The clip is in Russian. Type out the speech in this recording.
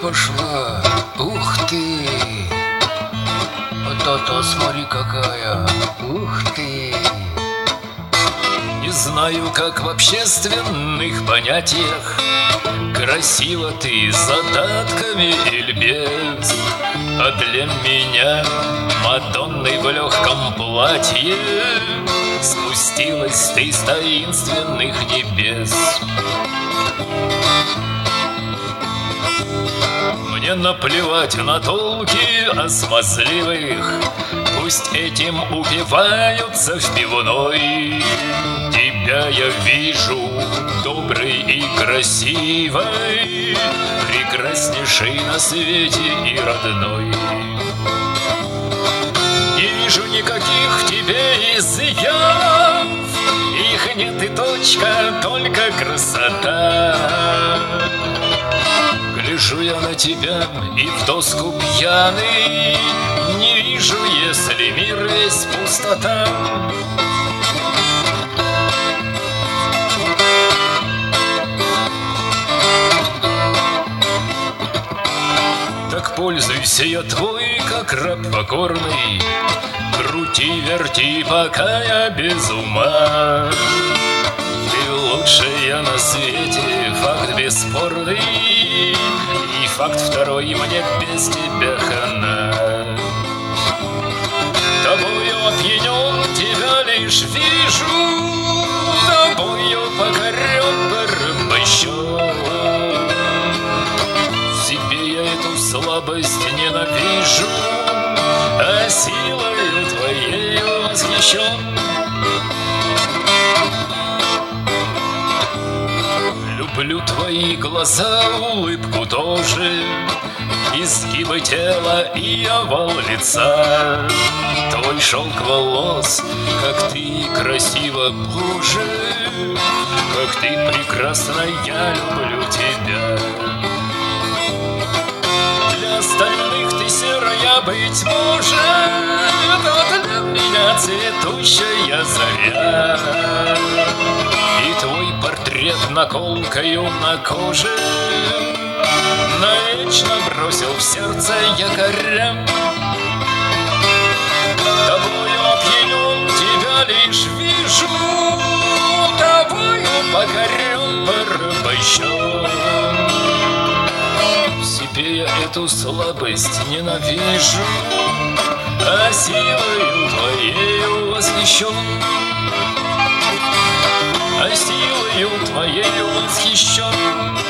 пошла. Ух ты! Вот это смотри какая! Ух ты! Не знаю, как в общественных понятиях красиво ты с задатками или без. А для меня Мадонной в легком платье спустилась ты с таинственных небес. Мне наплевать на толки о смазливых, пусть этим упиваются в пивной. Тебя я вижу доброй и красивой, прекраснейшей на свете и родной. Не вижу никаких в тебе изъянов, их нет и точка, только красота. Гляжу я на тебя и в доску пьяный, не вижу, если мир весь пустота. Так пользуйся я твой, как раб покорный, крути-верти, пока я без ума. Ты лучшая на свете, факт бесспорный, и факт второй, мне без тебя хана. Тобою опьянен, тебя лишь вижу, тобою покорен, порабощен. В себе я эту слабость ненавижу, а силою твоей восхищен. Люблю твои глаза, улыбку тоже, изгибы тела и овал лица. Твой шелк волос, как ты красиво, Боже, как ты прекрасна, я люблю тебя. Для остальных ты серая, быть может, но для меня цветущая заря. И твой портрет наколкою на коже навечно бросил в сердце якоря. Тобою опьянен, тебя лишь вижу, тобою покорен, порабощен. В себе я эту слабость ненавижу, а силою твоею восхищен. А силою твоею восхищен.